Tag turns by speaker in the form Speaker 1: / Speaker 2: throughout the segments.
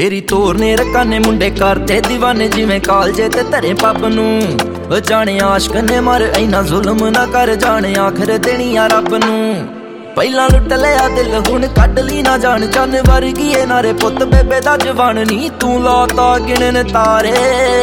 Speaker 1: तेरी तोर ने रकाने मुंडे करते दीवाने जिवें कालजे ते धरे पब नूं। ओ जाने आशक ने मर इना जुल्म ना कर, जाने आखिर देनी आ रब नूं। पहला लुट लिया दिल हुण कड ली ना जान, चन वर्गी ए नारे पुत बेबे दा जवान नी तू लाता गिणन तारे।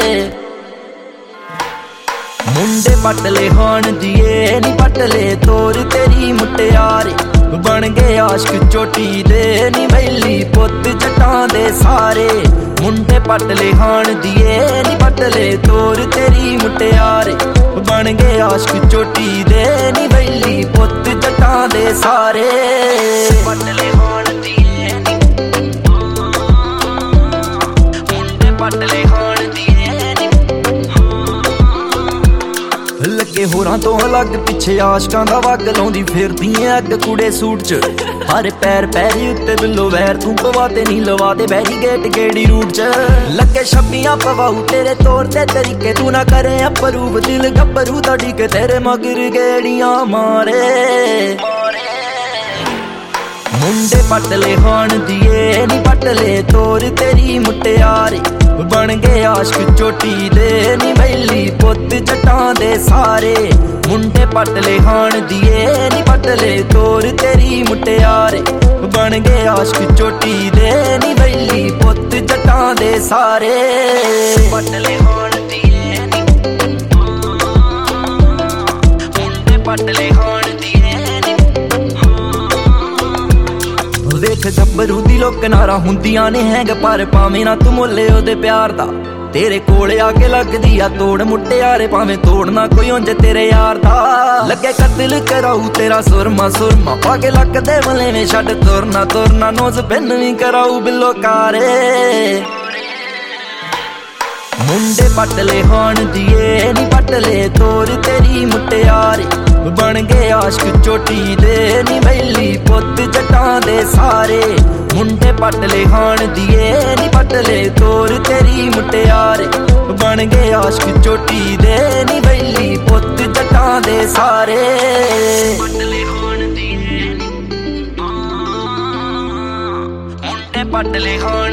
Speaker 1: मुंडे पटले हान दिए नी पटले तोर तेरी मुटियारे, बन गए आशिक चोटी दे नी वैली पुत जटां दे सारे। मुंडे पटले हान दिए नी पटले तोर तेरी मुटियारे, बन गए आशिक चोटी दे नी वैली पुत जटां दे सारे। पटले हान दिए मुंडे पटले हान दिए नी लगे होरां तो अलग पिछे आशकां दा वग लाउंदी फिरदी अग कुड़े सूट च। हर पैर पैरी उत्ते बिल्लो वैर तू पवाते नी लवाते बैरी गेट गेड़ी रूट च। लगे छब्बियां पवाऊ तेरे तौर ते तरीके, तू ना करे अपरूव दिल गब्बरू दा डिके तेरे मगर गेड़ियां मारे। मुंडे पटले हान दिए नी पटले तोर तेरी मुटियारे, बन गए आशिक चोटी दे नी वैली पुत जटां दे सारे। मुंडे पटले हान दिए नी पटले तोर तेरी मुटियारे, बन गए आशिक चोटी दे नी वैली पुत जटां दे सारे। पटले हान दिए नी मुंडे पटले हान दिए नी। वेख गब्बरू दी लोक नारा हुंदियां ने हैंग, पर भावें ना तू मुल्ले ओदे प्यार दा, तेरे कोले आके लगदी आ तोड़ मुटियारे, भावें तोड़ना कोई उंज तेरे यार दा। लगे कतल कराऊ तेरा सुरमा सुरमा, पाके लक दे वले में छड़ तुरना तुरना, नोज पिन भी कराऊ बिल्लो कारे। मुंडे पटले हान दिए नी पटले तोर तेरी मुटियारे, बन गए आशिक चोटी दे नी वैली पुत जटां दे सारे। मुंडे पटले हान दिए नी पटले तोर तेरी मुटियारे, बन गए आशिक चोटी दे नी वैली पुत जटां दे सारे। पटले हान दिए मुंडे पटले हान